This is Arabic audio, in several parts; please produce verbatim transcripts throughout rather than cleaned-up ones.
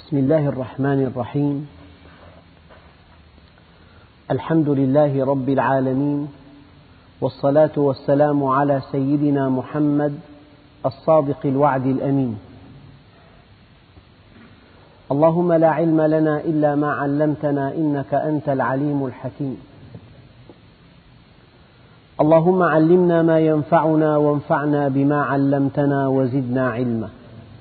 بسم الله الرحمن الرحيم. الحمد لله رب العالمين، والصلاة والسلام على سيدنا محمد الصادق الوعد الأمين. اللهم لا علم لنا إلا ما علمتنا إنك أنت العليم الحكيم. اللهم علمنا ما ينفعنا وانفعنا بما علمتنا وزدنا علما،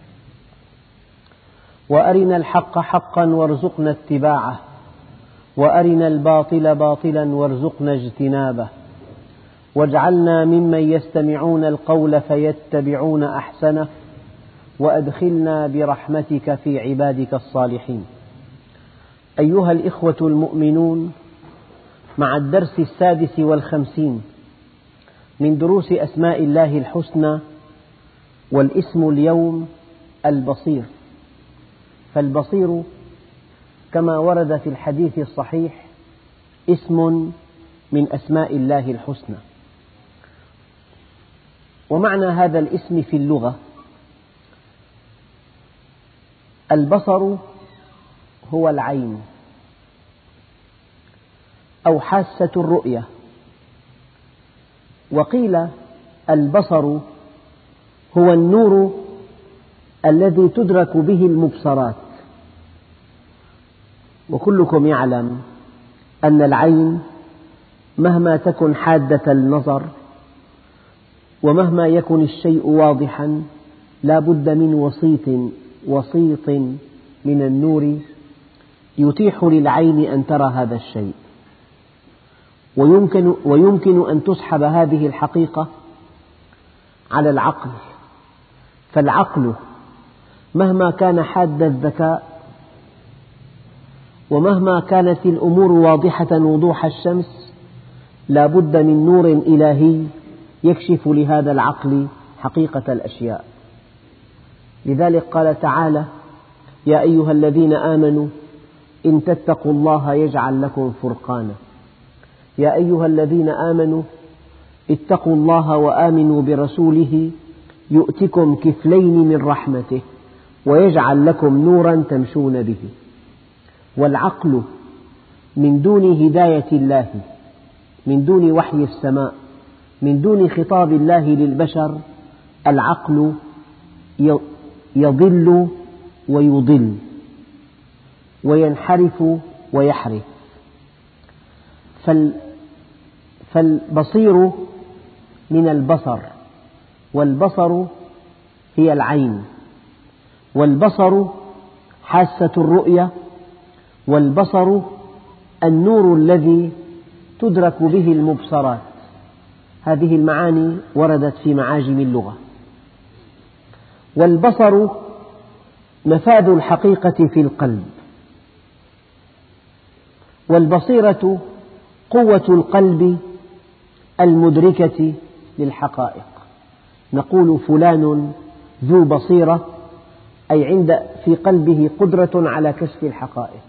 وأرنا الحق حقا وارزقنا اتباعه، وأرنا الباطل باطلا وارزقنا اجتنابه، واجعلنا ممن يستمعون القول فيتبعون أحسنه، وأدخلنا برحمتك في عبادك الصالحين. أيها الإخوة المؤمنون، مع الدرس السادس والخمسين من دروس أسماء الله الحسنى، والاسم اليوم البصير. فالبصير كما ورد في الحديث الصحيح اسم من أسماء الله الحسنى. ومعنى هذا الاسم في اللغة: البصر هو العين أو حاسة الرؤية، وقيل البصر هو النور الذي تدرك به المبصرات. وكلكم يعلم أن العين مهما تكن حادة النظر ومهما يكن الشيء واضحا لا بد من وسيط وسيط من النور يتيح للعين أن ترى هذا الشيء، ويمكن, ويمكن أن تسحب هذه الحقيقة على العقل. فالعقل مهما كان حاد الذكاء ومهما كانت الأمور واضحة وضوح الشمس لا بد من نور إلهي يكشف لهذا العقل حقيقة الأشياء. لذلك قال تعالى: يا أيها الذين آمنوا إن تتقوا الله يجعل لكم فرقانا. يا أيها الذين آمنوا اتقوا الله وآمنوا برسوله يؤتكم كفلين من رحمته ويجعل لكم نورا تمشون به. والعقل من دون هداية الله، من دون وحي السماء، من دون خطاب الله للبشر، العقل يضل ويضل وينحرف ويحرف. فالبصير من البصر، والبصر هي العين، والبصر حاسة الرؤية، والبصر النور الذي تدرك به المبصرات. هذه المعاني وردت في معاجم اللغة. والبصر نفاذ الحقيقة في القلب، والبصيرة قوة القلب المدركة للحقائق. نقول فلان ذو بصيرة، أي عند في قلبه قدرة على كشف الحقائق.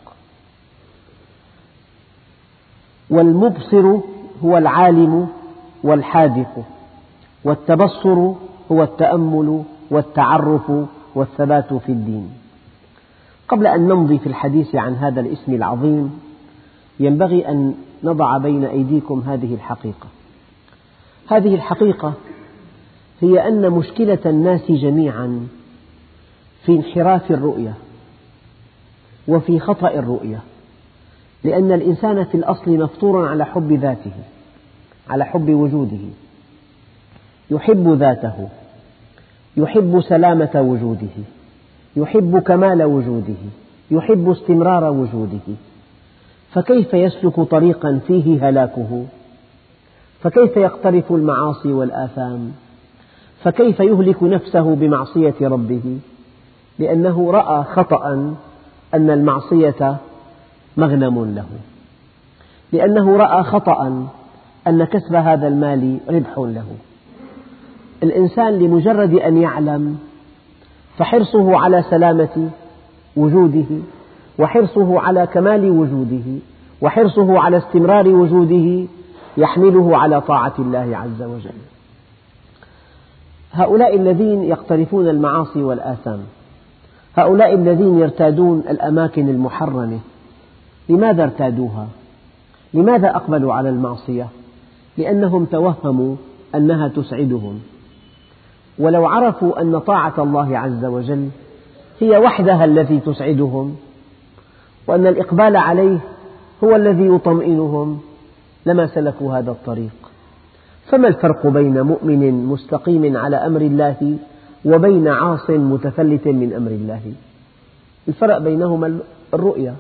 والمبصر هو العالم والحاذق، والتبصر هو التأمل والتعرف والثبات في الدين. قبل أن نمضي في الحديث عن هذا الاسم العظيم ينبغي أن نضع بين أيديكم هذه الحقيقة. هذه الحقيقة هي أن مشكلة الناس جميعا في انحراف الرؤية وفي خطأ الرؤية، لأن الإنسان في الأصل مفطور على حب ذاته، على حب وجوده، يحب ذاته، يحب سلامة وجوده، يحب كمال وجوده، يحب استمرار وجوده. فكيف يسلك طريقا فيه هلاكه؟ فكيف يقترف المعاصي والآثام؟ فكيف يهلك نفسه بمعصية ربه؟ لأنه رأى خطأ أن المعصية مغنم له، لأنه رأى خطأ أن كسب هذا المال ربح له. الإنسان لمجرد أن يعلم فحرصه على سلامة وجوده، وحرصه على كمال وجوده، وحرصه على استمرار وجوده يحمله على طاعة الله عز وجل. هؤلاء الذين يقترفون المعاصي والآثام هؤلاء الذين يرتادون الأماكن المحرمة لماذا ارتادوها؟ لماذا أقبلوا على المعصية؟ لأنهم توهموا أنها تسعدهم، ولو عرفوا أن طاعة الله عز وجل هي وحدها التي تسعدهم، وأن الإقبال عليه هو الذي يطمئنهم، لما سلكوا هذا الطريق. فما الفرق بين مؤمن مستقيم على أمر الله وبين عاص متفلت من أمر الله؟ الفرق بينهما الرؤية.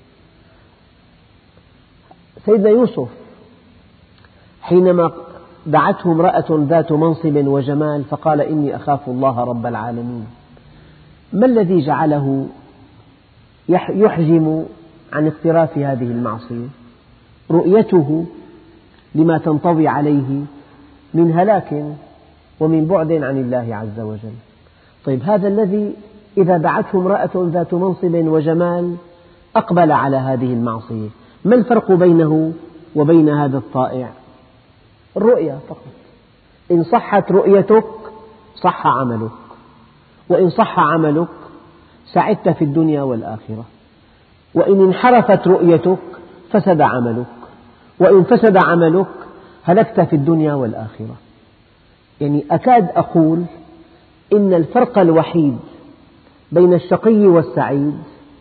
سيدنا يوسف حينما دعته امرأة ذات منصب وجمال فقال إني أخاف الله رب العالمين، ما الذي جعله يحجم عن اقتراف هذه المعصية؟ رؤيته لما تنطوي عليه من هلاك ومن بعد عن الله عز وجل. طيب هذا الذي إذا دعته امرأة ذات منصب وجمال أقبل على هذه المعصية، ما الفرق بينه وبين هذا الطائع؟ الرؤية فقط. إن صحت رؤيتك صح عملك، وإن صح عملك سعدت في الدنيا والآخرة، وإن انحرفت رؤيتك فسد عملك، وإن فسد عملك هلكت في الدنيا والآخرة. يعني أكاد أقول إن الفرق الوحيد بين الشقي والسعيد،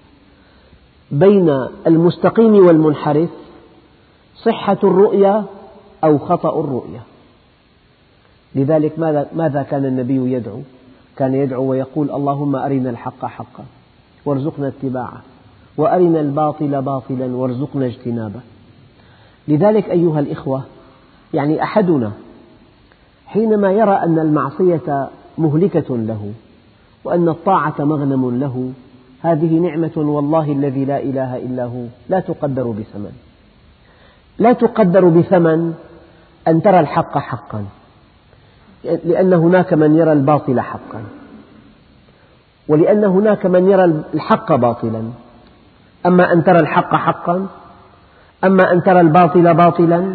بين المستقيم والمنحرف، صحة الرؤية أو خطأ الرؤية. لذلك ماذا كان النبي يدعو؟ كان يدعو ويقول اللهم أرنا الحق حقا وارزقنا اتباعه، وأرنا الباطل باطلا وارزقنا اجتنابه. لذلك أيها الإخوة، يعني أحدنا حينما يرى أن المعصية مهلكة له وأن الطاعة مغنم له، هذه نعمة والله الذي لا إله إلا هو لا تقدر بثمن. لا تقدر بثمن أن ترى الحق حقا، لأن هناك من يرى الباطل حقا، ولأن هناك من يرى الحق باطلا. أما أن ترى الحق حقا، أما أن ترى الباطل باطلا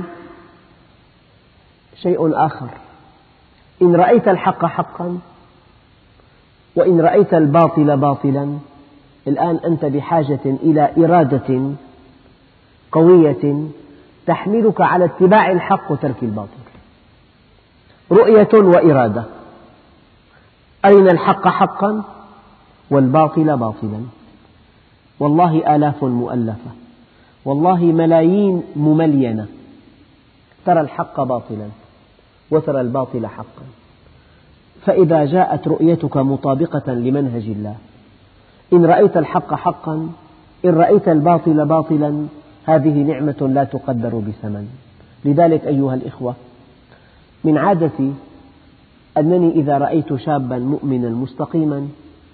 شيء آخر. إن رأيت الحق حقا وإن رأيت الباطل باطلا، الآن أنت بحاجة إلى إرادة قوية تحملك على اتباع الحق وترك الباطل. رؤية وإرادة. أرنا الحق حقا والباطل باطلا. والله آلاف مؤلفة، والله ملايين مملينة ترى الحق باطلا وترى الباطل حقا. فإذا جاءت رؤيتك مطابقة لمنهج الله، إن رأيت الحق حقا، إن رأيت الباطل باطلا، هذه نعمة لا تقدر بثمن. لذلك أيها الإخوة، من عادتي أنني إذا رأيت شابا مؤمنا مستقيما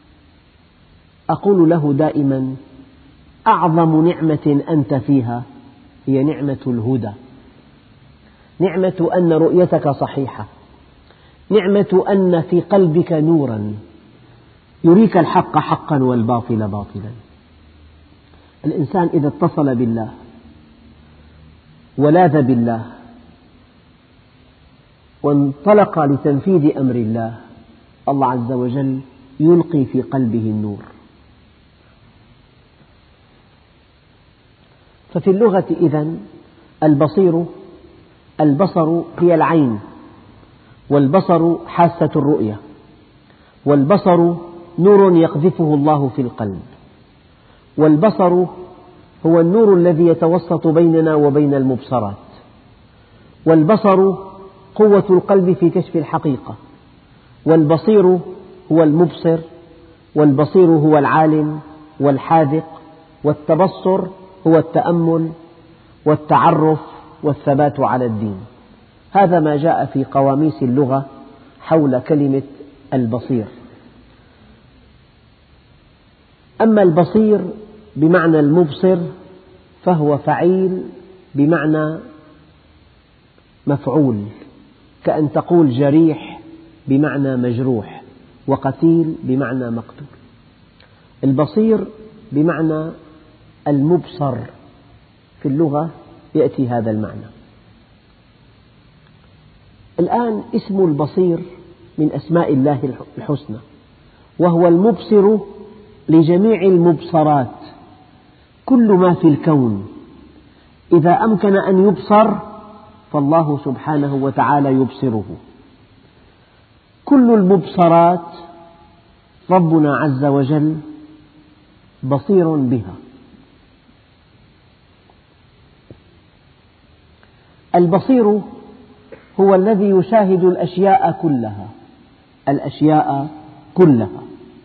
أقول له دائما: أعظم نعمة أنت فيها هي نعمة الهدى، نعمة أن رؤيتك صحيحة، نعمة أن في قلبك نورا يريك الحق حقا والباطل باطلا. الإنسان إذا اتصل بالله ولاذ بالله وانطلق لتنفيذ أمر الله، الله عز وجل يلقي في قلبه النور. ففي اللغة إذن البصير البصر هي العين، والبصر حاسة الرؤية، والبصر نور يقذفه الله في القلب، والبصر هو النور الذي يتوسط بيننا وبين المبصرات، والبصر قوة القلب في كشف الحقيقة، والبصير هو المبصر، والبصير هو العالم والحاذق، والتبصر هو التأمل والتعرف والثبات على الدين. هذا ما جاء في قواميس اللغة حول كلمة البصير. أما البصير بمعنى المبصر فهو فعيل بمعنى مفعول، كأن تقول جريح بمعنى مجروح، وقتيل بمعنى مقتول. البصير بمعنى المبصر في اللغة يأتي هذا المعنى. الآن اسم البصير من أسماء الله الحسنى، وهو المبصر لجميع المبصرات. كل ما في الكون إذا أمكن أن يبصر فالله سبحانه وتعالى يبصره. كل المبصرات ربنا عز وجل بصير بها. البصير هو الذي يشاهد الأشياء كلها، الأشياء كلها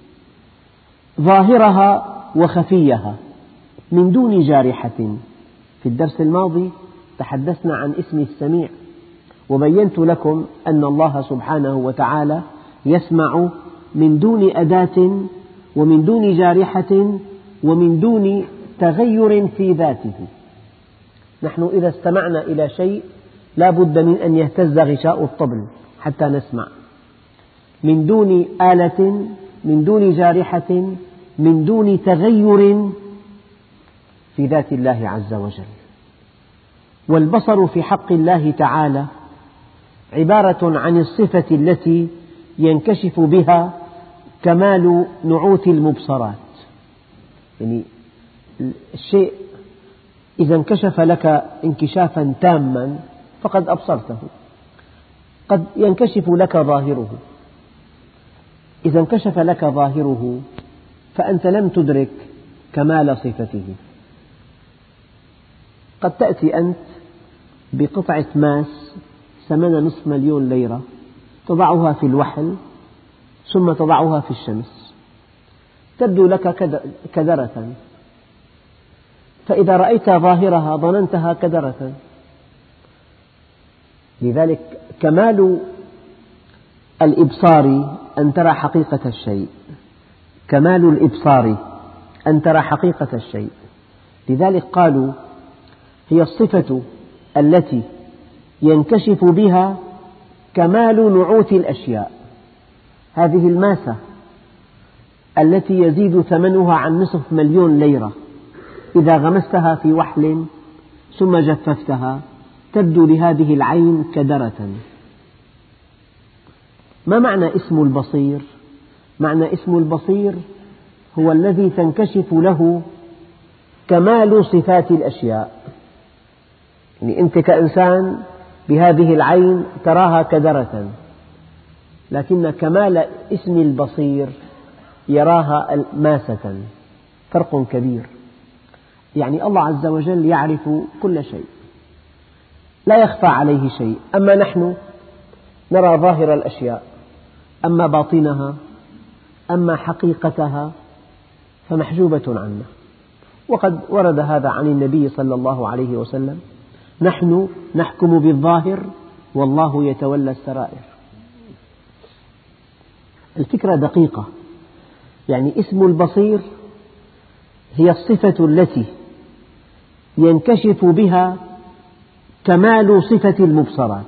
ظاهرها وخفيها من دون جارحة. في الدرس الماضي تحدثنا عن اسم السميع، وبينت لكم أن الله سبحانه وتعالى يسمع من دون أداة ومن دون جارحة ومن دون تغير في ذاته. نحن إذا استمعنا إلى شيء لا بد من أن يهتز غشاء الطبل حتى نسمع، من دون آلة، من دون جارحة، من دون تغير في ذات الله عز وجل. والبصر في حق الله تعالى عبارة عن الصفة التي ينكشف بها كمال نعوت المبصرات. يعني الشيء إذا انكشف لك انكشافا تاما فقد أبصرته. قد ينكشف لك ظاهره، إذا انكشف لك ظاهره فأنت لم تدرك كمال صفته. قد تأتي أنت بقطعة ماس ثمنها نصف مليون ليرة تضعها في الوحل ثم تضعها في الشمس، تبدو لك كدرة، فإذا رأيت ظاهرها ظننتها كدرة. لذلك كمال الإبصار أن ترى حقيقة الشيء، كمال الإبصار أن ترى حقيقة الشيء. لذلك قالوا هي الصفة التي ينكشف بها كمال نعوت الأشياء. هذه الماسة التي يزيد ثمنها عن نصف مليون ليرة إذا غمستها في وحل ثم جففتها تبدو لهذه العين كدرة. ما معنى اسم البصير؟ معنى اسم البصير هو الذي تنكشف له كمال صفات الأشياء. يعني أنت كإنسان بهذه العين تراها كدرة، لكن كمال اسم البصير يراها ماسة، فرق كبير. يعني الله عز وجل يعرف كل شيء، لا يخفى عليه شيء. أما نحن نرى ظاهر الأشياء، أما باطنها أما حقيقتها فمحجوبة عنا. وقد ورد هذا عن النبي صلى الله عليه وسلم: نحن نحكم بالظاهر والله يتولى السرائر. الفكرة دقيقة. يعني اسم البصير هي الصفة التي ينكشف بها كمال صفة المبصرات.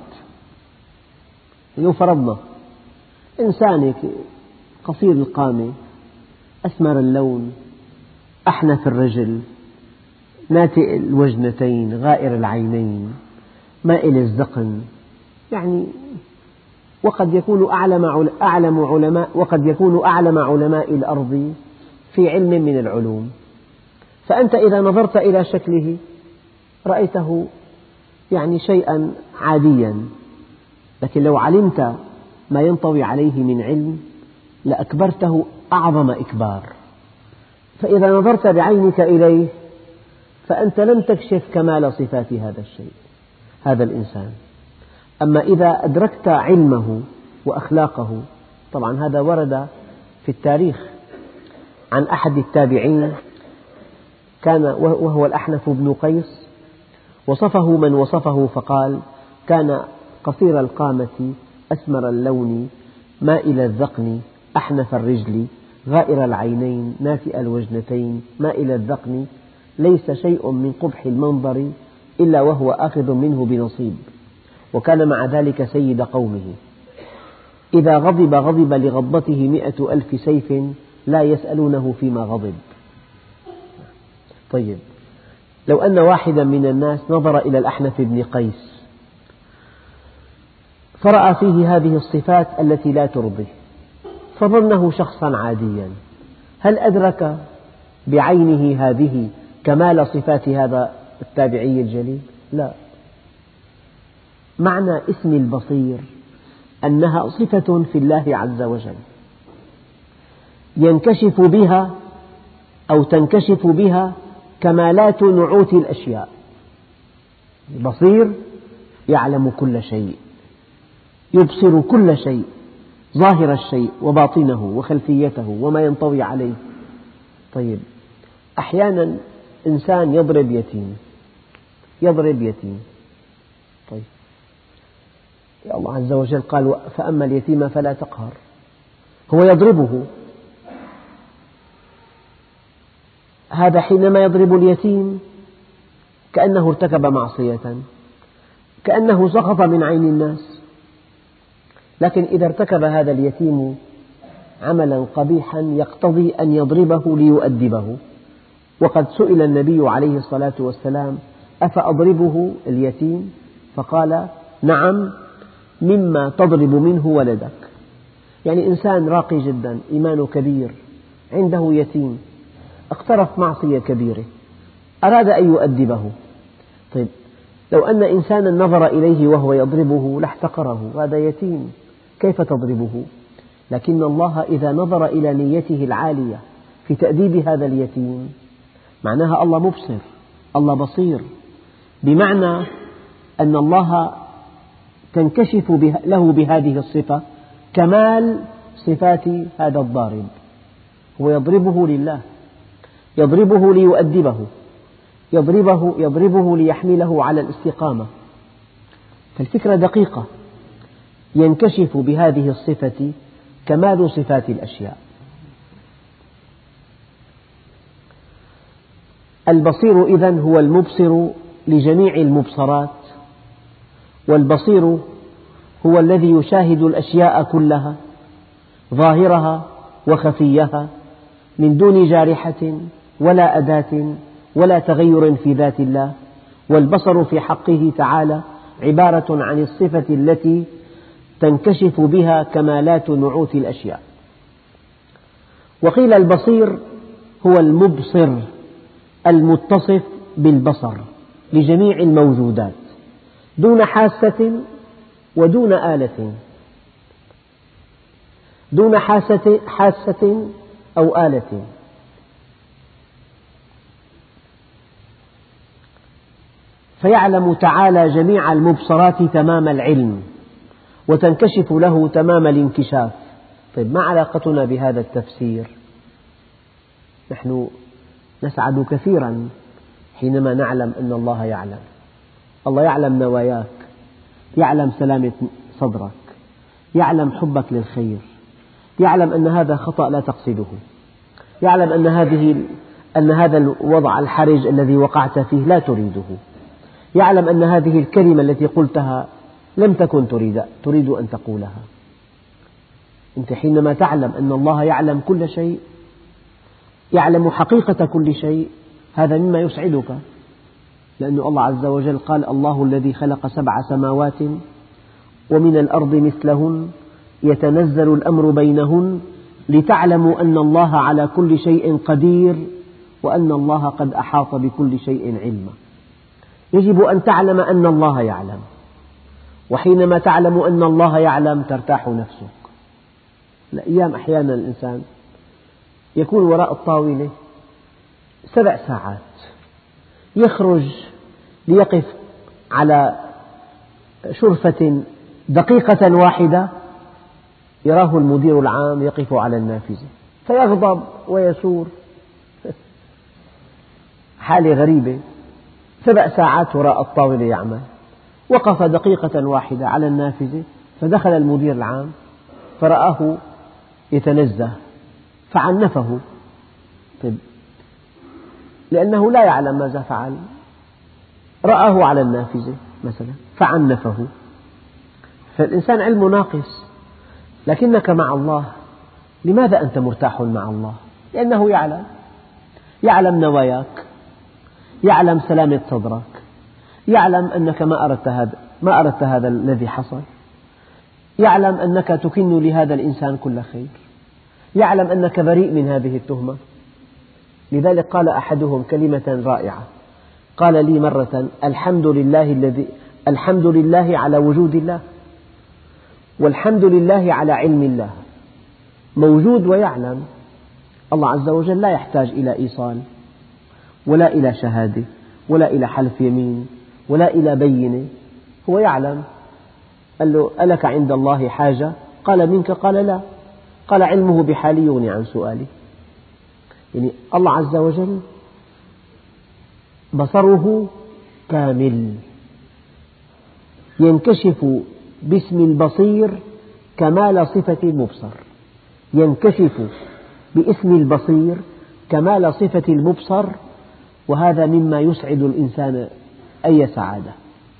لو فرضنا إنسان قصير القامة، أسمر اللون، أحنف الرجل، ناتئ الوجنتين، غائر العينين، مائل الذقن، يعني وقد يكون أعلم أعلم علماء وقد يكون أعلم علماء الأرض في علم من العلوم، فأنت إذا نظرت إلى شكله رأيته يعني شيئا عاديا، لكن لو علمت ما ينطوي عليه من علم لأكبرته أعظم إكبار. فإذا نظرت بعينك إليه فأنت لم تكشف كمال صفات هذا الشيء، هذا الإنسان. أما إذا أدركت علمه وأخلاقه، طبعا هذا ورد في التاريخ عن أحد التابعين كان وهو الأحنف بن قيس، وصفه من وصفه فقال: كان قصير القامة، أسمر اللون، مائل الذقن، أحنف الرجل، غائر العينين، ناتئ الوجنتين، مائل الذقن، ليس شيء من قبح المنظر إلا وهو آخذ منه بنصيب، وكان مع ذلك سيد قومه، إذا غضب غضب لغضبته مئة ألف سيف لا يسألونه فيما غضب. طيب، لو أن واحدا من الناس نظر إلى الأحنف بن قيس فرأى فيه هذه الصفات التي لا ترضي، فظنه شخصا عاديا، هل أدرك بعينه هذه كمال صفات هذا التابعي الجليل؟ لا. معنى اسم البصير أنها صفة في الله عز وجل ينكشف بها أو تنكشف بها كمالات نعوت الأشياء. بصير يعلم كل شيء، يبصر كل شيء، ظاهر الشيء وباطنه وخلفيته وما ينطوي عليه. طيب، أحيانا إنسان يضرب يتيم يضرب يتيم طيب، يا الله عز وجل قال: فأما اليتيم فلا تقهر. هو يضربه، هذا حينما يضرب اليتيم كأنه ارتكب معصية، كأنه سقط من عين الناس. لكن إذا ارتكب هذا اليتيم عملا قبيحا يقتضي أن يضربه ليؤدبه، وقد سئل النبي عليه الصلاة والسلام: أفأضربه اليتيم؟ فقال: نعم، مما تضرب منه ولدك. يعني إنسان راقي جدا، إيمانه كبير، عنده يتيم اقترف معصية كبيرة، أراد أن يؤدبه. طيب، لو أن إنسانا نظر إليه وهو يضربه لاحتقره، هذا يتيم كيف تضربه؟ لكن الله إذا نظر إلى نيته العالية في تأديب هذا اليتيم، معناها الله مبصر، الله بصير، بمعنى أن الله تنكشف له بهذه الصفة كمال صفات هذا الضارب. هو يضربه لله، يضربه ليؤدبه، يضربه, يضربه ليحمله على الاستقامة. فالفكرة دقيقة، ينكشف بهذه الصفة كمال صفات الأشياء. البصير إذن هو المبصر لجميع المبصرات، والبصير هو الذي يشاهد الأشياء كلها ظاهرها وخفيها من دون جارحة ولا أداة ولا تغير في ذات الله. والبصر في حقه تعالى عبارة عن الصفة التي تنكشف بها كمالات نعوت الأشياء. وقيل البصير هو المبصر المتصف بالبصر لجميع الموجودات دون حاسة ودون آلة، دون حاسة, حاسة أو آلة. فيعلم تعالى جميع المبصرات تمام العلم، وتنكشف له تمام الانكشاف. طيب، ما علاقتنا بهذا التفسير؟ نحن نسعد كثيرا حينما نعلم أن الله يعلم. الله يعلم نواياك، يعلم سلامة صدرك، يعلم حبك للخير، يعلم أن هذا خطأ لا تقصده، يعلم أن هذه أن هذا الوضع الحرج الذي وقعت فيه لا تريده، يعلم أن هذه الكلمة التي قلتها لم تكن تريد تريد أن تقولها. أنت حينما تعلم أن الله يعلم كل شيء، يعلم حقيقة كل شيء، هذا مما يسعدك، لأن الله عز وجل قال: الله الذي خلق سبع سماوات ومن الأرض مثلهن يتنزل الأمر بينهن لتعلموا أن الله على كل شيء قدير وأن الله قد أحاط بكل شيء علما. يجب أن تعلم أن الله يعلم، وحينما تعلم أن الله يعلم ترتاح نفسك. الأيام أحيانا الإنسان يكون وراء الطاولة سبع ساعات، يخرج ليقف على شرفة دقيقة واحدة يراه المدير العام يقف على النافذة فيغضب ويثور. حالة غريبة، سبع ساعات وراء الطاولة يعمل، وقف دقيقة واحدة على النافذة فدخل المدير العام فرآه يتنزه فعنفه. طيب، لأنه لا يعلم ماذا فعل، رآه على النافذة مثلا فعنفه. فالإنسان علمه ناقص. لكنك مع الله، لماذا أنت مرتاح مع الله؟ لأنه يعلم، يعلم نواياك، يعلم سلامة صدرك، يعلم أنك ما أردت هذا ما أردت هذا الذي حصل، يعلم أنك تكن لهذا الإنسان كل خير، يعلم أنك بريء من هذه التهمة. لذلك قال أحدهم كلمة رائعة، قال لي مرة: الحمد لله الذي الحمد لله على وجود الله، والحمد لله على علم الله. موجود ويعلم. الله عز وجل لا يحتاج إلى إيصال، ولا إلى شهادة، ولا إلى حلف يمين، ولا إلى بينة. هو يعلم. قال له: ألك عند الله حاجة؟ قال: منك؟ قال: لا. قال: علمه بحالي يغني عن سؤالي. يعني الله عز وجل بصره كامل، ينكشف باسم البصير كمال صفة المبصر، ينكشف باسم البصير كمال صفة المبصر، وهذا مما يسعد الإنسان أي سعادة.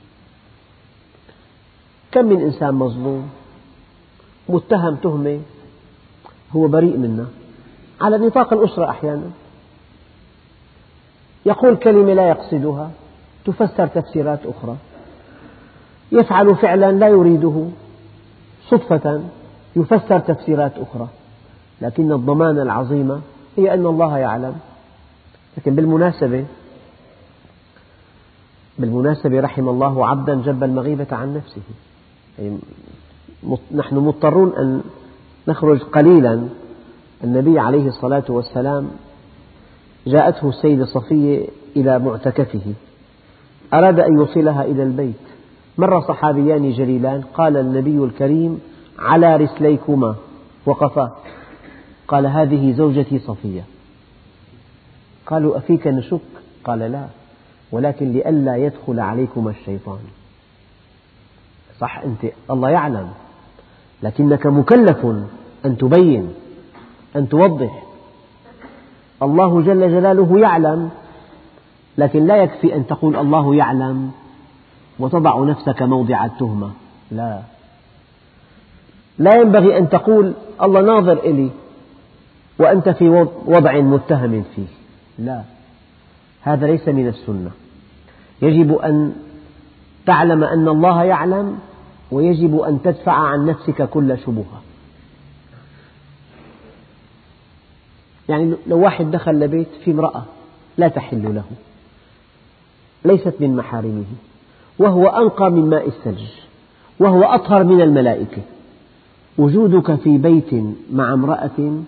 كم من إنسان مظلوم متهم تهمة هو بريء منها، على نطاق الأسرة أحيانا يقول كلمة لا يقصدها تفسر تفسيرات أخرى، يفعل فعلا لا يريده صدفة يفسر تفسيرات أخرى، لكن الضمانة العظيمة هي أن الله يعلم. لكن بالمناسبة بالمناسبة رحم الله عبدا جب المغيبة عن نفسه. يعني نحن مضطرون أن نخرج قليلا. النبي عليه الصلاة والسلام جاءته السيدة صفية إلى معتكفه، أراد أن يوصلها إلى البيت، مر صحابيان جليلان، قال النبي الكريم: على رسليكما، وقفا، قال: هذه زوجتي صفية. قالوا: أفيك نشك؟ قال: لا، ولكن لئلا يدخل عليكما الشيطان. صح، أنت الله يعلم، لكنك مكلف أن تبين، أن توضح. الله جل جلاله يعلم، لكن لا يكفي أن تقول الله يعلم وتضع نفسك موضع التهمة. لا، لا ينبغي أن تقول الله ناظر إلي وأنت في وضع متهم فيه. لا، هذا ليس من السنة. يجب أن تعلم أن الله يعلم، ويجب أن تدفع عن نفسك كل شبهة. يعني لو واحد دخل لبيت في امرأة لا تحل له، ليست من محارمه، وهو أنقى من ماء الثلج، وهو أطهر من الملائكة، وجودك في بيت مع امرأة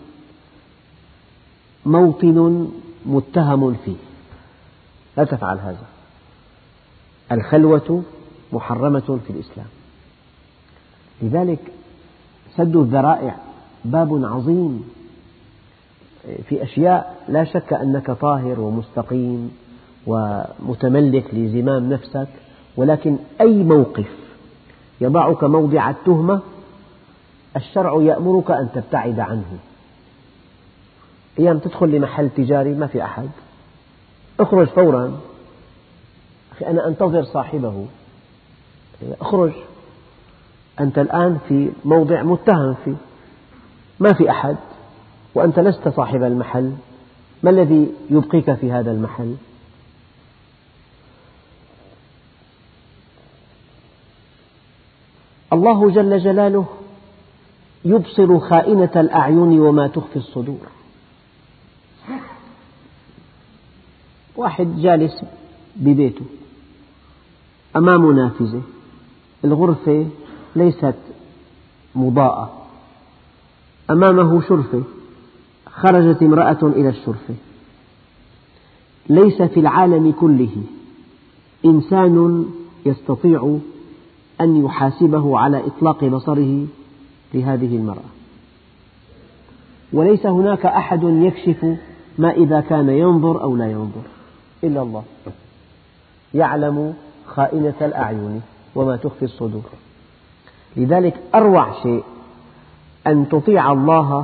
موطن متهم فيه، لا تفعل هذا. الخلوة محرمة في الإسلام. لذلك سد الذرائع باب عظيم في أشياء لا شك أنك طاهر ومستقيم ومتملك لزمام نفسك، ولكن أي موقف يضعك موضع التهمة الشرع يأمرك أن تبتعد عنه. أيام تدخل لمحل تجاري ما في أحد، اخرج فورا. أخي أنا أنتظر صاحبه، اخرج، أنت الآن في موضع متهم فيه، ما في أحد وأنت لست صاحب المحل، ما الذي يبقيك في هذا المحل؟ الله جل جلاله يبصر خائنة الأعين وما تخفي الصدور. واحد جالس ببيته أمامه نافذة، الغرفة ليست مضاءة، أمامه شرفة، خرجت امرأة إلى الشرفة. ليس في العالم كله إنسان يستطيع أن يحاسبه على إطلاق بصره لهذه المرأة، وليس هناك أحد يكشف ما إذا كان ينظر أو لا ينظر إلا الله، يعلم خائنة الأعين وما تخفي الصدور. لذلك أروع شيء أن تطيع الله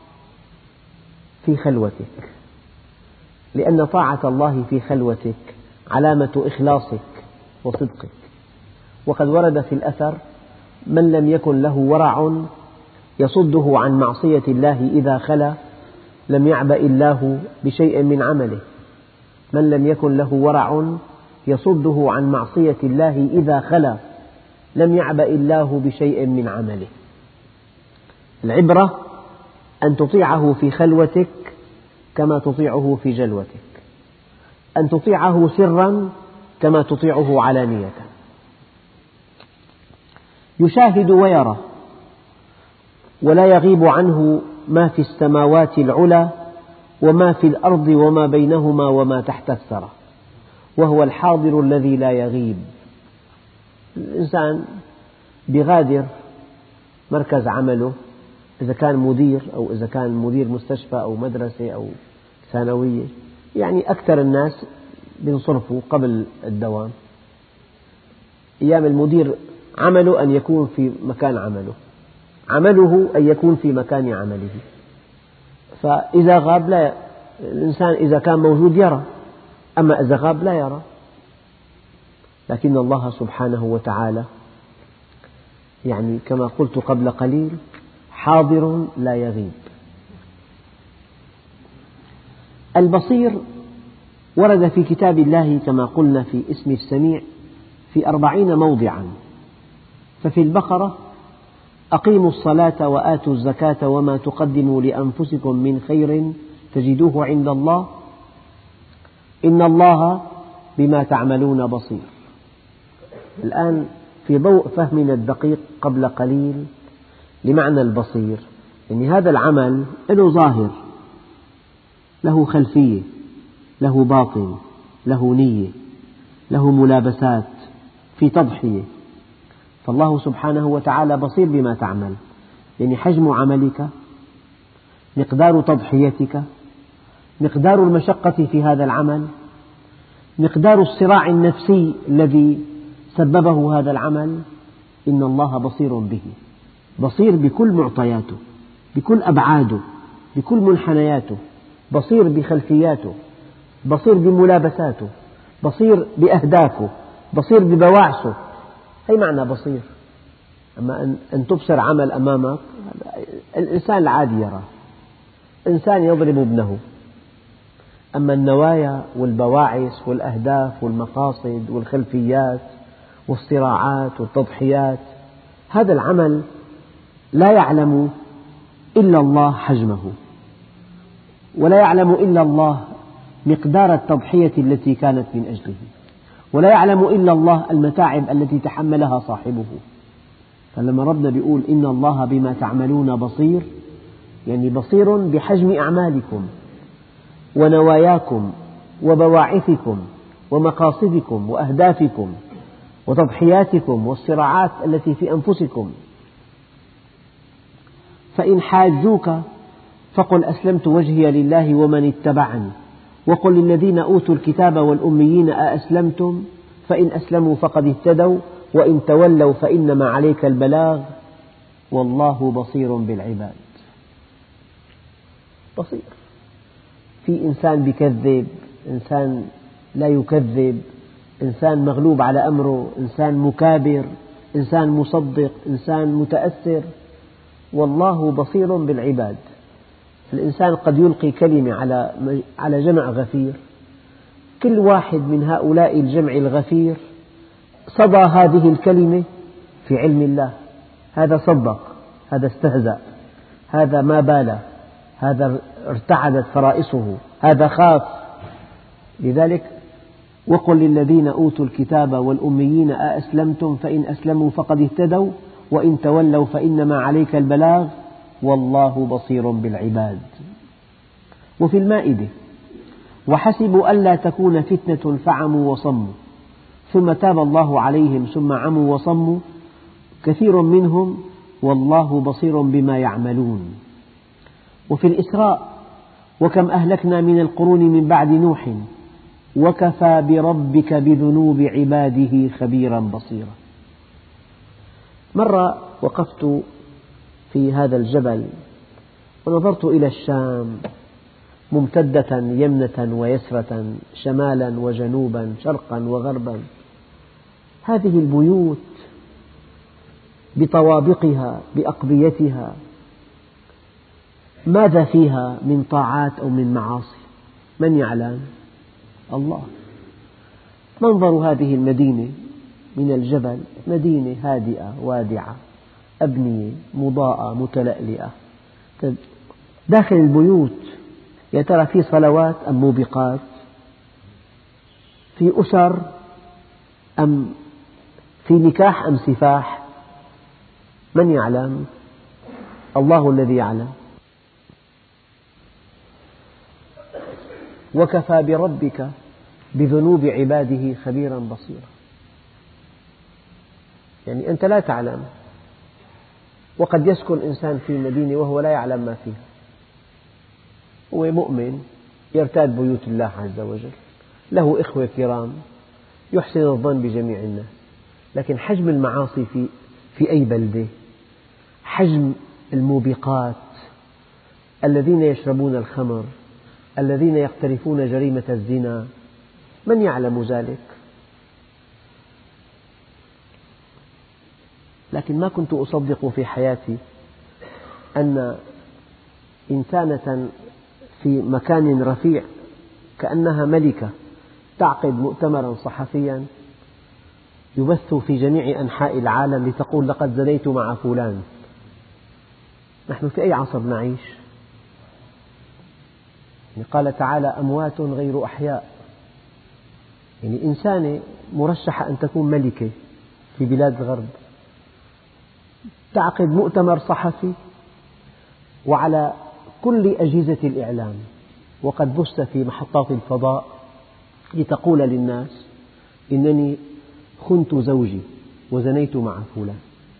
في خلوتك، لأن طاعة الله في خلوتك علامة إخلاصك وصدقك. وقد ورد في الأثر: من لم يكن له ورع يصده عن معصية الله إذا خلا لم يعبأ الله بشيء من عمله. من لم يكن له ورع يصده عن معصية الله إذا خلا لم يعبأ الله بشيء من عمله. العبرة أن تطيعه في خلوتك كما تطيعه في جلوتك، أن تطيعه سرا كما تطيعه علانية. يشاهد ويرى، ولا يغيب عنه ما في السماوات العلى وما في الأرض وما بينهما وما تحت الثرى، وهو الحاضر الذي لا يغيب. الإنسان بيغادر مركز عمله إذا كان مدير أو إذا كان مدير مستشفى أو مدرسة أو ثانوية، يعني أكثر الناس بينصرفوا قبل الدوام. أيام المدير عمله أن يكون في مكان عمله، عمله أن يكون في مكان عمله، فإذا غاب لا الإنسان إذا كان موجود يرى، أما إذا غاب لا يرى. لكن الله سبحانه وتعالى يعني كما قلت قبل قليل حاضر لا يغيب. البصير ورد في كتاب الله كما قلنا في اسم السميع في أربعين موضعا، ففي البقرة: أقيموا الصلاة وآتوا الزكاة وما تقدموا لأنفسكم من خير تجدوه عند الله إن الله بما تعملون بصير. الآن في ضوء فهمنا الدقيق قبل قليل لمعنى البصير، يعني هذا العمل له ظاهر، له خلفية، له باطن، له نية، له ملابسات، في تضحية. فالله سبحانه وتعالى بصير بما تعمل، يعني حجم عملك، مقدار تضحيتك، مقدار المشقة في هذا العمل، مقدار الصراع النفسي الذي سببه هذا العمل، إن الله بصير به، بصير بكل معطياته، بكل أبعاده، بكل منحنياته، بصير بخلفياته، بصير بملابساته، بصير بأهدافه، بصير ببواعثه. هي معنى بصير. أما أن تبصر عمل أمامك، الإنسان العادي يرى، إنسان يضرب ابنه، أما النوايا والبواعث والأهداف والمقاصد والخلفيات والصراعات والتضحيات، هذا العمل لا يعلم إلا الله حجمه، ولا يعلم إلا الله مقدار التضحية التي كانت من أجله، ولا يعلم إلا الله المتاعب التي تحملها صاحبه. فلما ربنا بيقول إن الله بما تعملون بصير، يعني بصير بحجم أعمالكم ونواياكم وبواعثكم ومقاصدكم وأهدافكم وتضحياتكم والصراعات التي في أنفسكم. فإن حاجوك فقل أسلمت وجهي لله ومن اتبعني وقل للذين أوتوا الكتاب والأميين أأسلمتم فإن أسلموا فقد اهتدوا وإن تولوا فإنما عليك البلاغ والله بصير بالعباد. بصير. في إنسان يكذب، إنسان لا يكذب، إنسان مغلوب على أمره، إنسان مكابر، إنسان مصدق، إنسان متأثر، والله بصير بالعباد. الإنسان قد يلقي كلمة على على جمع غفير، كل واحد من هؤلاء الجمع الغفير صدى هذه الكلمة في علم الله، هذا صدق، هذا استهزأ، هذا ما بال، هذا ارتعدت فرائصه، هذا خاف. لذلك وقل للذين أوتوا الكتاب والأميين أأسلمتم فإن أسلموا فقد اهتدوا وإن تولوا فإنما عليك البلاغ والله بصير بالعباد. وفي المائدة: وحسبوا ألا تكون فتنة فعموا وصموا ثم تاب الله عليهم ثم عموا وصموا كثير منهم والله بصير بما يعملون. وفي الإسراء: وكم أهلكنا من القرون من بعد نوح وكفى بربك بذنوب عباده خبيرا بصيرا. مرة وقفت في هذا الجبل ونظرت إلى الشام ممتدة يمنة ويسرة، شمالا وجنوبا، شرقا وغربا. هذه البيوت بطوابقها بأقبيتها ماذا فيها من طاعات أو من معاصي؟ من يعلم؟ الله. منظر هذه المدينة من الجبل مدينة هادئة وادعة، أبنية مضاءة متلألئة، داخل البيوت يا ترى في صلوات أم موبقات؟ في أسر أم في نكاح أم سفاح؟ من يعلم؟ الله الذي يعلم. وكفى بربك بذنوب عباده خبيرا بصيرا. يعني أنت لا تعلم، وقد يسكن إنسان في مدينة وهو لا يعلم ما فيها، هو مؤمن يرتاد بيوت الله عز وجل، له إخوة كرام، يحسن الظن بجميع الناس، لكن حجم المعاصي في في أي بلدة، حجم الموبقات، الذين يشربون الخمر، الذين يقترفون جريمة الزنا، من يعلم ذلك؟ لكن ما كنت أصدق في حياتي أن إنسانة في مكان رفيع كأنها ملكة تعقد مؤتمرا صحفيا يبث في جميع أنحاء العالم لتقول لقد زنيت مع فلان. نحن في أي عصر نعيش؟ يعني قال تعالى أموات غير أحياء، يعني إنسانة مرشحة أن تكون ملكة في بلاد الغرب تعقد مؤتمر صحفي وعلى كل أجهزة الإعلام وقد بث في محطات الفضاء لتقول للناس إنني خنت زوجي وزنيت مع فلان.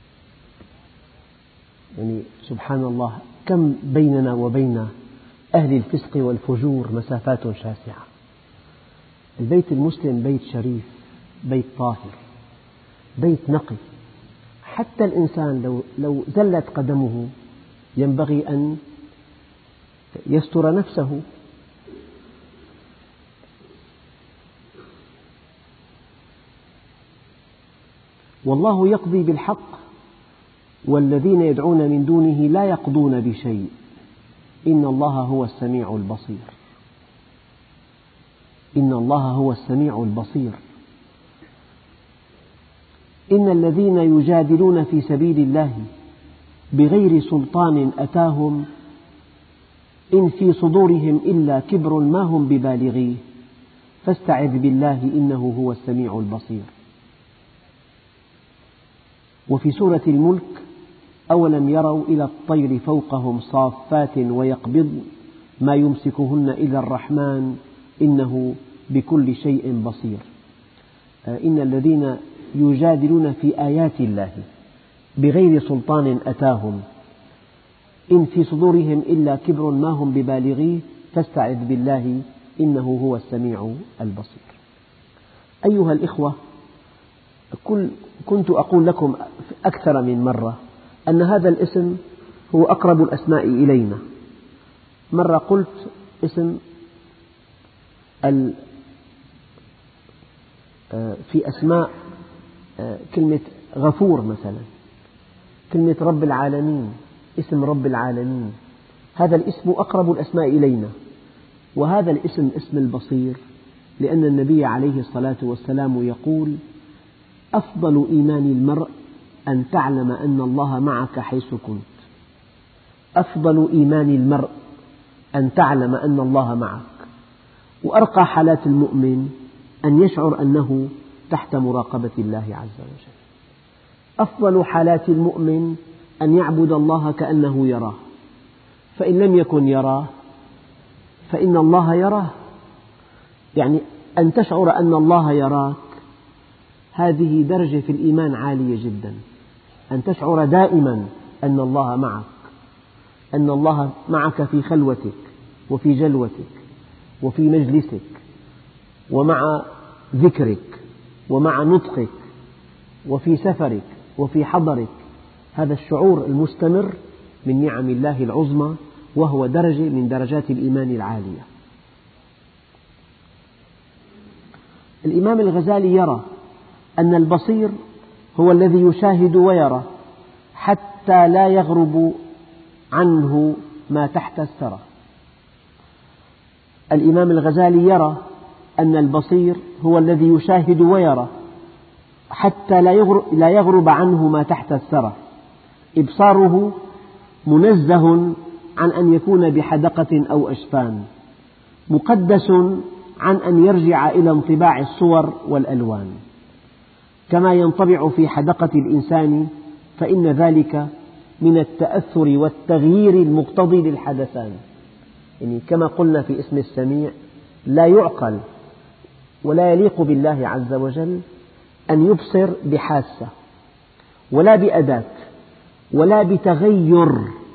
يعني سبحان الله، كم بيننا وبين أهل الفسق والفجور مسافات شاسعة. البيت المسلم بيت شريف، بيت طاهر، بيت نقي، حتى الإنسان لو, لو زلت قدمه ينبغي أن يستر نفسه. والله يقضي بالحق والذين يدعون من دونه لا يقضون بشيء إن الله هو السميع البصير. إن الله هو السميع البصير. إن الذين يجادلون في سبيل الله بغير سلطان أتاهم إن في صدورهم إلا كبر ما هم ببالغيه فاستعذ بالله إنه هو السميع البصير. وفي سورة الملك أولم يروا إلى الطير فوقهم صافات ويقبضن ما يمسكهن إلا الرحمن إنه بكل شيء بصير. إن الذين يجادلون في آيات الله بغير سلطان أتاهم إن في صدورهم إلا كبر ما هم ببالغيه فاستعذ بالله إنه هو السميع البصير. أيها الإخوة، كنت أقول لكم أكثر من مرة أن هذا الاسم هو أقرب الأسماء إلينا. مرة قلت اسم في أسماء كلمة غفور مثلا، كلمة رب العالمين، اسم رب العالمين، هذا الاسم أقرب الأسماء إلينا. وهذا الاسم اسم البصير لأن النبي عليه الصلاة والسلام يقول أفضل إيمان المرء أن تعلم أن الله معك حيث كنت. أفضل إيمان المرء أن تعلم أن الله معك. وأرقى حالات المؤمن أن يشعر أنه تحت مراقبة الله عز وجل. أفضل حالات المؤمن أن يعبد الله كأنه يراه، فإن لم يكن يراه فإن الله يراه. يعني أن تشعر أن الله يراك هذه درجة في الإيمان عالية جدا. أن تشعر دائما أن الله معك، أن الله معك في خلوتك وفي جلوتك وفي مجلسك ومع ذكرك ومع نطقك وفي سفرك وفي حضرك. هذا الشعور المستمر من نعم الله العظمى، وهو درجة من درجات الإيمان العالية. الإمام الغزالي يرى أن البصير هو الذي يشاهد ويرى حتى لا يغرب عنه ما تحت الثرى. الإمام الغزالي يرى أن البصير هو الذي يشاهد ويرى حتى لا يغرب عنه ما تحت الثرى. إبصاره منزه عن أن يكون بحدقة أو أجفان، مقدس عن أن يرجع إلى انطباع الصور والألوان، كما ينطبع في حدقة الإنسان، فإن ذلك من التأثر والتغيير المقتضي للحدثان. يعني كما قلنا في اسم السميع، لا يعقل ولا يليق بالله عز وجل أن يبصر بحاسة ولا بأداة ولا بتغير.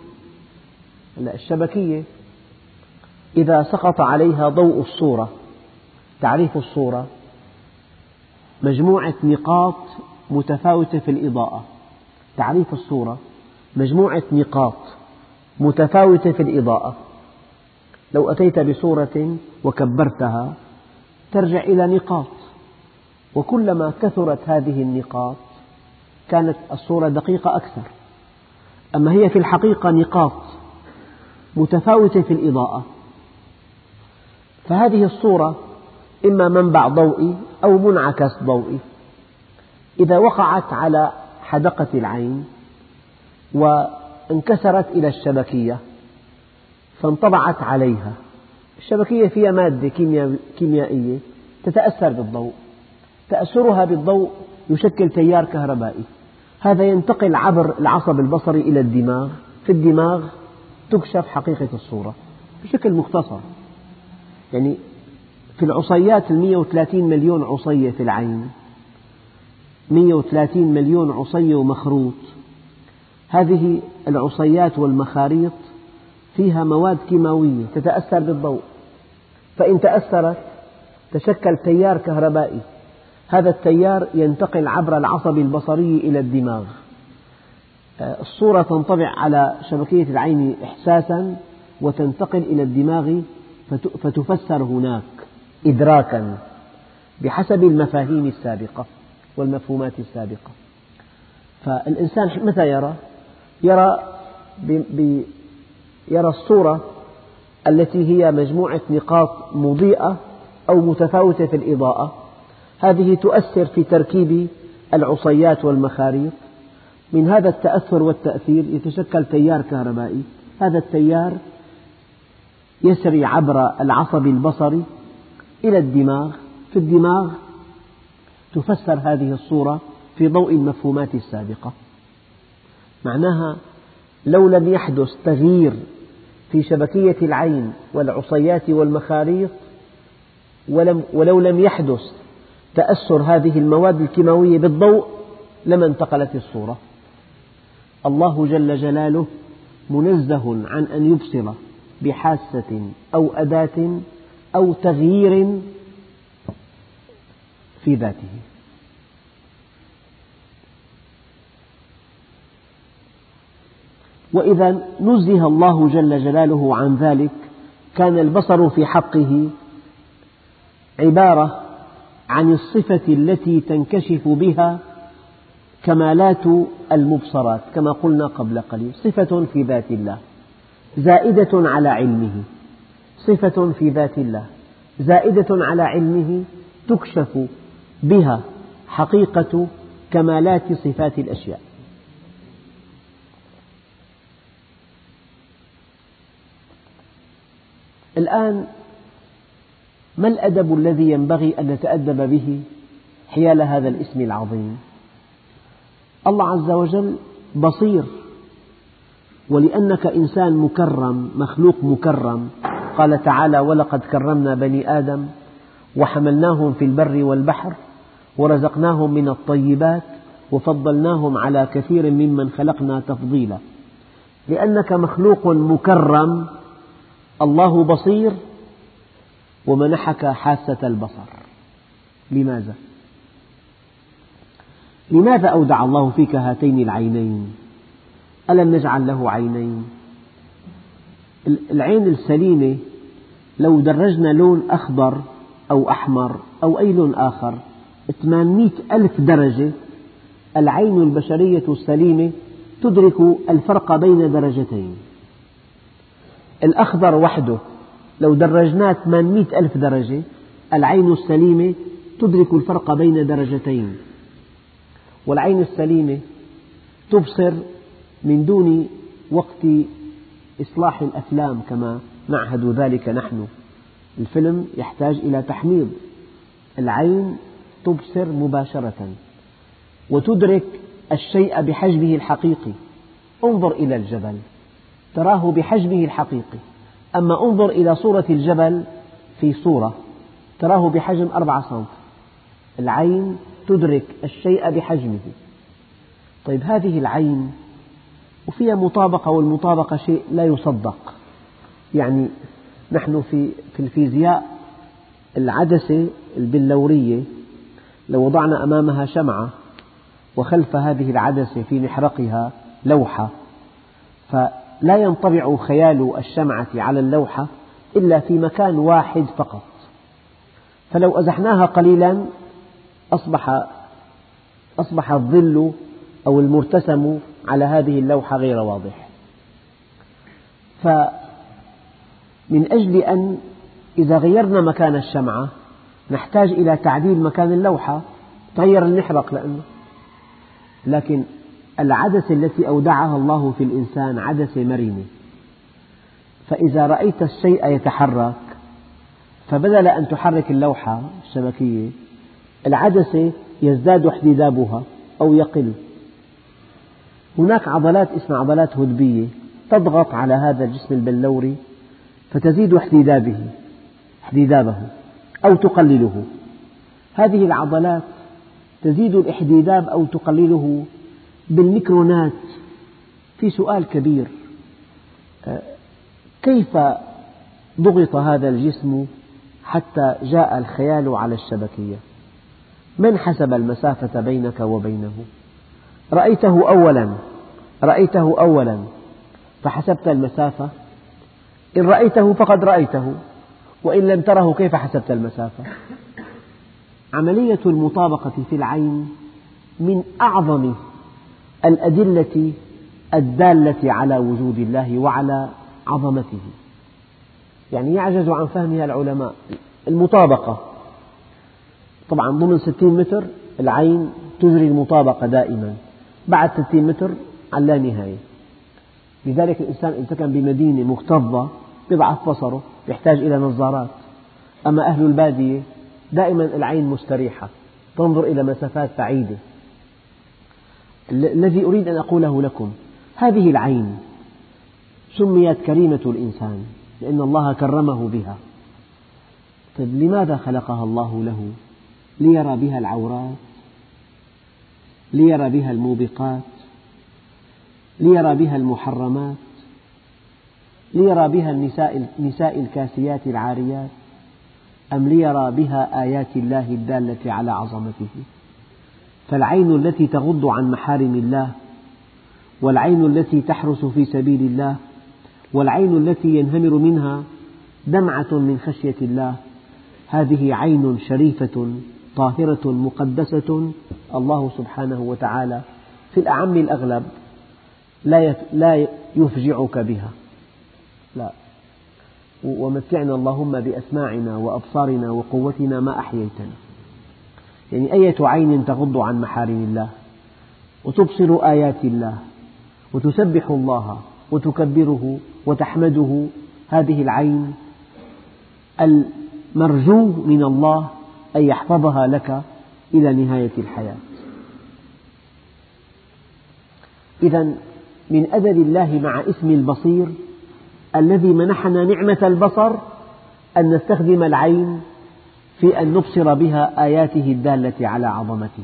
الشبكية إذا سقط عليها ضوء الصورة، تعريف الصورة مجموعة نقاط متفاوتة في الإضاءة. تعريف الصورة مجموعة نقاط متفاوتة في الإضاءة. لو أتيت بصورة وكبرتها ترجع إلى نقاط، وكلما كثرت هذه النقاط كانت الصورة دقيقة أكثر. أما هي في الحقيقة نقاط متفاوتة في الإضاءة، فهذه الصورة إما منبع ضوئي أو منعكس ضوئي. إذا وقعت على حدقة العين وانكسرت إلى الشبكية فانطبعت عليها، الشبكية فيها مادة كيميائية تتأثر بالضوء، تأثرها بالضوء يشكل تيار كهربائي، هذا ينتقل عبر العصب البصري إلى الدماغ، في الدماغ تكشف حقيقة الصورة بشكل مختصر. يعني في العصيات المئة وثلاثين مليون عصية في العين، مئة وثلاثين مليون عصية ومخروط، هذه العصيات والمخاريط فيها مواد كيماوية تتأثر بالضوء، فإن تأثرت تشكل تيار كهربائي، هذا التيار ينتقل عبر العصب البصري إلى الدماغ. الصورة تنطبع على شبكية العين إحساسا وتنتقل إلى الدماغ فتفسر هناك إدراكا بحسب المفاهيم السابقة والمفهومات السابقة. فالإنسان متى يرى؟ يرى ب... يرى الصورة التي هي مجموعة نقاط مضيئة أو متفاوتة في الإضاءة، هذه تؤثر في تركيب العصيات والمخاريط، من هذا التأثر والتأثير يتشكل تيار كهربائي، هذا التيار يسري عبر العصب البصري إلى الدماغ، في الدماغ تفسر هذه الصورة في ضوء المفهومات السابقة. معناها لو لم يحدث تغيير في شبكية العين والعصيات والمخاريط، ولم ولو لم يحدث تأثر هذه المواد الكيماوية بالضوء لما انتقلت الصورة. الله جل جلاله منزه عن أن يبصر بحاسة أو أداة أو تغيير في ذاته. وإذا نزه الله جل جلاله عن ذلك كان البصر في حقه عبارة عن الصفة التي تنكشف بها كمالات المبصرات، كما قلنا قبل قليل، صفة في ذات الله زائدة على علمه، صفة في ذات الله زائدة على علمه تكشف بها حقيقة كمالات صفات الأشياء. الآن ما الأدب الذي ينبغي أن نتأدب به حيال هذا الاسم العظيم؟ الله عز وجل بصير، ولأنك إنسان مكرم مخلوق مكرم، قال تعالى: ولقد كرمنا بني آدم وحملناهم في البر والبحر ورزقناهم من الطيبات وفضلناهم على كثير ممن خلقنا تفضيلا. لأنك مخلوق مكرم الله بصير ومنحك حاسة البصر. لماذا؟ لماذا أودع الله فيك هاتين العينين؟ ألم نجعل له عينين؟ العين السليمة لو درجنا لون أخضر أو أحمر أو أي لون آخر ثمانمئة ألف درجة، العين البشرية السليمة تدرك الفرق بين درجتين. الأخضر وحده لو درجناه ثمانمئة ألف درجة، العين السليمة تدرك الفرق بين درجتين. والعين السليمة تبصر من دون وقت إصلاح الأفلام كما نعهد ذلك نحن. الفيلم يحتاج إلى تحميض، العين تبصر مباشرة وتدرك الشيء بحجمه الحقيقي. انظر إلى الجبل تراه بحجمه الحقيقي، أما انظر إلى صورة الجبل في صورة تراه بحجم أربعة سنتي. العين تدرك الشيء بحجمه. طيب هذه العين وفيها مطابقة، والمطابقة شيء لا يصدق. يعني نحن في في الفيزياء العدسة البلورية لو وضعنا أمامها شمعة وخلف هذه العدسة في محرقها لوحة، فلا ينطبع خيال الشمعة على اللوحة إلا في مكان واحد فقط، فلو أزحناها قليلا أصبح أصبح الظل أو المرتسم على هذه اللوحة غير واضح. فمن أجل أن إذا غيرنا مكان الشمعة نحتاج إلى تعديل مكان اللوحة، تغير المحرق لأنه، لكن العدسة التي أودعها الله في الإنسان عدسة مرنة، فإذا رأيت الشيء يتحرك فبدل أن تحرك اللوحة الشبكية العدسة يزداد احتدابها أو يقل. هناك عضلات اسمها عضلات هدبية تضغط على هذا الجسم البلوري فتزيد احتدابه احتدابه أو تقلله. هذه العضلات تزيد الاحتداب أو تقلله بالميكرونات. في سؤال كبير، كيف ضغط هذا الجسم حتى جاء الخيال على الشبكية؟ من حسب المسافة بينك وبينه؟ رأيته أولا رأيته أولا فحسبت المسافة، إن رأيته فقد رأيته، وإن لم تره كيف حسبت المسافة؟ عملية المطابقة في العين من أعظم الأدلة الدالة على وجود الله وعلى عظمته، يعني يعجز عن فهمها العلماء. المطابقة طبعا ضمن ستين متر العين تجري المطابقة دائما، بعد ستين متر عن لا نهاية. لذلك الإنسان إن سكن بمدينة مكتظة يضعف بصره، يحتاج إلى نظارات. أما أهل البادية دائما العين مستريحة، تنظر إلى مسافات بعيدة. الذي أريد أن أقوله لكم، هذه العين سميت كريمة الإنسان لأن الله كرمه بها. طيب لماذا خلقها الله له؟ ليرى بها العورات، ليرى بها الموبقات، ليرى بها المحرمات، ليرى بها النساء, النساء الكاسيات العاريات، أم ليرى بها آيات الله الدالة على عظمته؟ فالعين التي تغض عن محارم الله، والعين التي تحرس في سبيل الله، والعين التي ينهمر منها دمعة من خشية الله، هذه عين شريفة طاهرة مقدسة. الله سبحانه وتعالى في الأعم الأغلب لا يفجعك بها، لا. ومتعنا اللهم بأسماعنا وأبصارنا وقوتنا ما أحييتنا. يعني أية عين تغض عن محارم الله وتبصر آيات الله وتسبح الله وتكبره وتحمده، هذه العين المرجو من الله أن يحفظها لك إلى نهاية الحياة. إذن من أدب الله مع اسم البصير الذي منحنا نعمة البصر أن نستخدم العين في أن نبصر بها آياته الدالة على عظمته.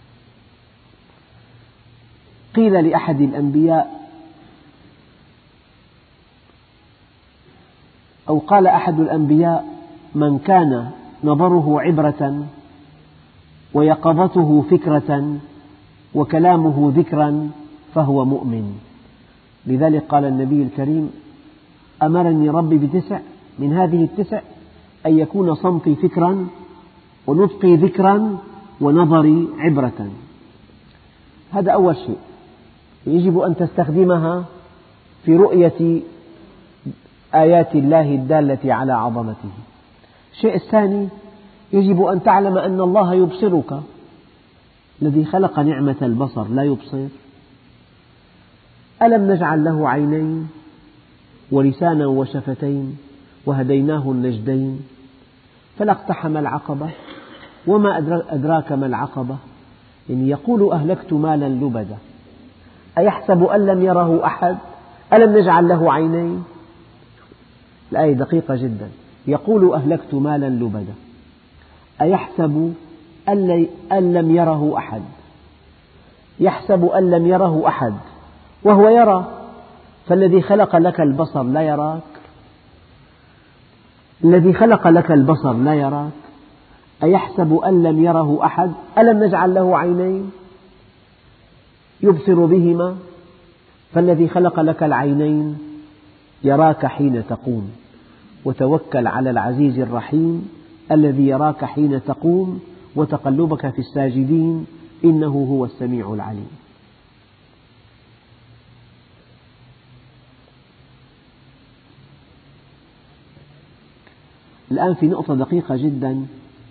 قيل لأحد الأنبياء أو قال أحد الأنبياء: من كان نظره عبرة ويقظته فكرة وكلامه ذكرا فهو مؤمن. لذلك قال النبي الكريم: أمرني ربي بتسع، من هذه التسع أن يكون صمتي فكرا ونطقي ذكرا ونظري عبرة. هذا أول شيء يجب أن تستخدمها في رؤية آيات الله الدالة على عظمته. الشيء الثاني يجب أن تعلم أن الله يبصرك. الذي خلق نعمة البصر لا يبصر؟ ألم نجعل له عينين ولسانا وشفتين وهديناه النجدين فلا اقتحم العقبة وما أدراك ما العقبة يعني يقول أهلكت مالا لبدا أيحسب أن لم يره أحد ألم نجعل له عينين. الآية دقيقة جدا. يقول أهلكت مالا لبدا أيحسب أن لم يره أحد، يحسب أن لم يره أحد وهو يرى. فالذي خلق لك البصر لا يراك، الذي خلق لك البصر لا يراك. أيحسب أن لم يره أحد ألم نجعل له عينين يبصر بهما. فالذي خلق لك العينين يراك حين تقوم. وتوكل على العزيز الرحيم الذي يراك حين تقوم وتقلبك في الساجدين إنه هو السميع العليم. الآن في نقطة دقيقة جدا.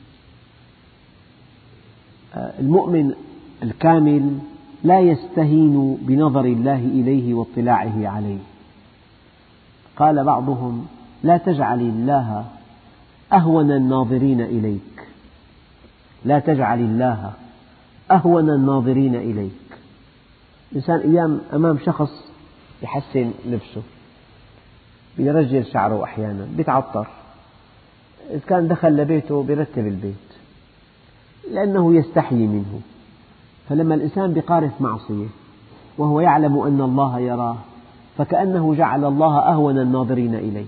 المؤمن الكامل لا يستهين بنظر الله إليه واطلاعه عليه. قال بعضهم لا تجعل الله أهون الناظرين إليك، لا تجعل الله أهون الناظرين إليك. الإنسان أيام أمام شخص يحسن لبسه، يرجل شعره أحيانا، يتعطر، إذا كان دخل لبيته يرتب البيت لأنه يستحيي منه. فلما الإنسان يقارف معصية وهو يعلم أن الله يراه فكأنه جعل الله أهون الناظرين إليه.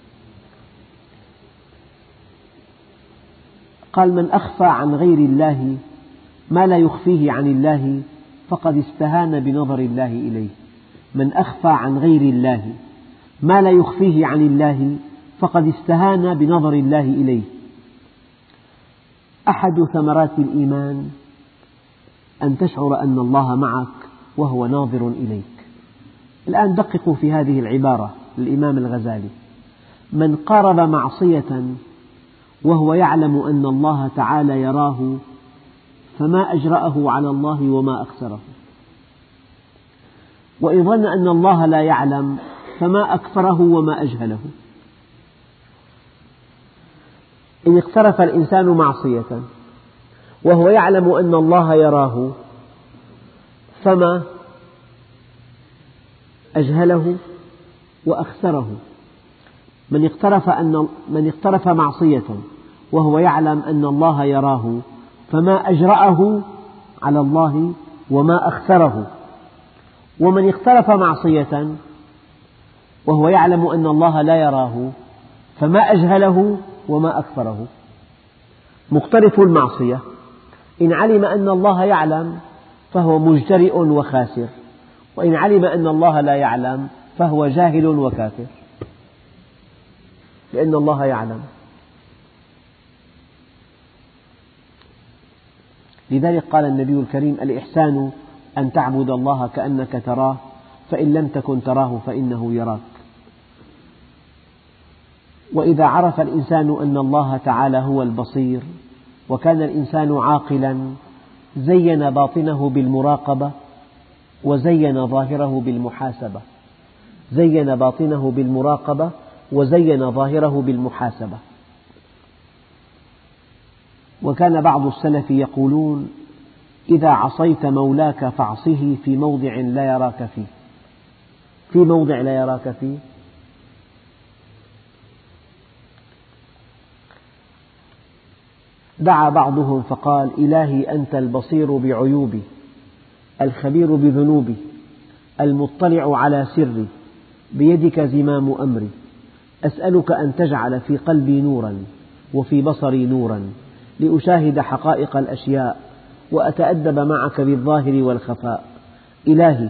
قال من أخفى عن غير الله ما لا يخفيه عن الله فقد استهان بنظر الله إليه. من أخفى عن غير الله ما لا يخفيه عن الله فقد استهان بنظر الله إليه. أحد ثمرات الإيمان أن تشعر أن الله معك وهو ناظر إليك. الآن دققوا في هذه العبارة للإمام الغزالي: من قارب معصية وهو يعلم أن الله تعالى يراه فما أجرأه على الله وما أكثره، وإن ظن أن الله لا يعلم فما أكثره وما أجهله. إن اقترف الإنسان معصية وهو يعلم أن الله يراه فما أجهله وأخسره. من اقترف, أن من اقترف معصية وهو يعلم أن الله يراه فما أجرأه على الله وما أخسره. ومن اقترف معصية وهو يعلم أن الله لا يراه فما أجهله وما أكثره. مقترف المعصية إن علم أن الله يعلم فهو مجترئ وخاسر، وإن علم أن الله لا يعلم فهو جاهل وكافر، لأن الله يعلم. لذلك قال النبي الكريم: الإحسان أن تعبد الله كأنك تراه فإن لم تكن تراه فإنه يراك. وإذا عرف الإنسان أن الله تعالى هو البصير وكان الإنسان عاقلا زين باطنه بالمراقبة وزين ظاهره بالمحاسبة. زين باطنه بالمراقبة وزين ظاهره بالمحاسبة. وكان بعض السلف يقولون: إذا عصيت مولاك فاعصه في موضع لا يراك فيه. في موضع لا يراك فيه. دعا بعضهم فقال: إلهي أنت البصير بعيوبي، الخبير بذنوبي، المطلع على سري، بيدك زمام أمري، أسألك أن تجعل في قلبي نورا وفي بصري نورا لأشاهد حقائق الأشياء وأتأدب معك بالظاهر والخفاء. إلهي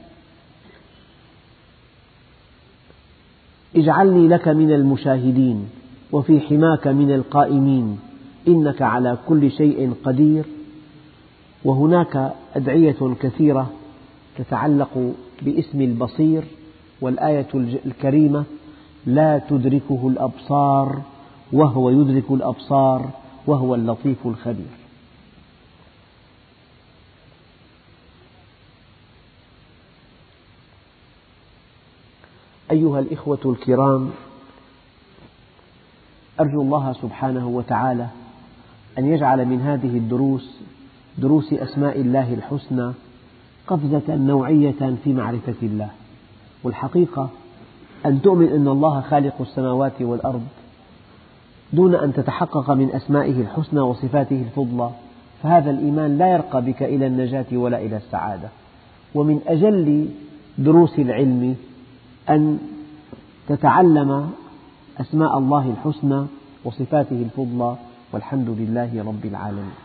اجعلني لك من المشاهدين وفي حماك من القائمين، إنك على كل شيء قدير. وهناك أدعية كثيرة تتعلق باسم البصير، والآية الكريمة: لا تدركه الأبصار وهو يدرك الأبصار وهو اللطيف الخبير. أيها الإخوة الكرام، أرجو الله سبحانه وتعالى أن يجعل من هذه الدروس دروس أسماء الله الحسنى قفزة نوعية في معرفة الله. والحقيقة أن تؤمن أن الله خالق السماوات والأرض دون أن تتحقق من أسمائه الحسنى وصفاته الفضلى، فهذا الإيمان لا يرقى بك إلى النجاة ولا إلى السعادة. ومن أجل دروس العلم أن تتعلم أسماء الله الحسنى وصفاته الفضلى، والحمد لله رب العالمين.